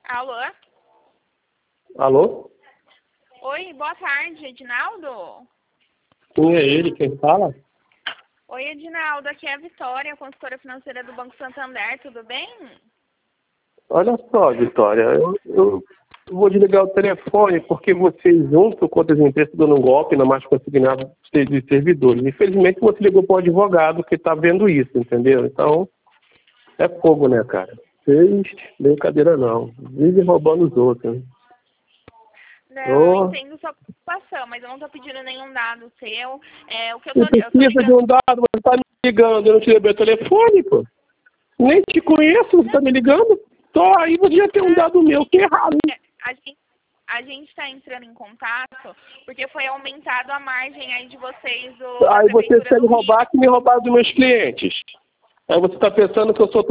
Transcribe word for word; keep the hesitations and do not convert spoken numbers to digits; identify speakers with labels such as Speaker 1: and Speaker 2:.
Speaker 1: Alô?
Speaker 2: Alô?
Speaker 1: Oi, boa tarde, Edinaldo?
Speaker 2: Quem é ele? Quem fala?
Speaker 1: Oi, Edinaldo, aqui é a Vitória, consultora financeira do Banco Santander, tudo bem?
Speaker 2: Olha só, Vitória, eu, eu vou desligar o telefone porque vocês, junto com outras empresas, estão dando um golpe na mais consignada de servidores. Infelizmente, você ligou para o advogado que está vendo isso, entendeu? Então, é fogo, né, cara? Vocês, brincadeira não. Vivem roubando os outros.
Speaker 1: Não,
Speaker 2: Oh.
Speaker 1: eu entendo sua preocupação, mas eu não estou pedindo nenhum dado seu. É, o que eu
Speaker 2: Você
Speaker 1: tô, eu tô
Speaker 2: precisa de
Speaker 1: ligando...
Speaker 2: um dado, você está me ligando, eu não te levei o telefone, pô. Nem te conheço, você está me ligando? Tô aí, podia ter um dado meu, que errado, hein?
Speaker 1: A gente a gente está entrando em contato porque foi aumentado a margem aí de vocês do, da
Speaker 2: Aí você
Speaker 1: Prefeitura
Speaker 2: quer me
Speaker 1: do Rio.
Speaker 2: roubar que me roubaram dos meus clientes. Aí você está pensando que eu sou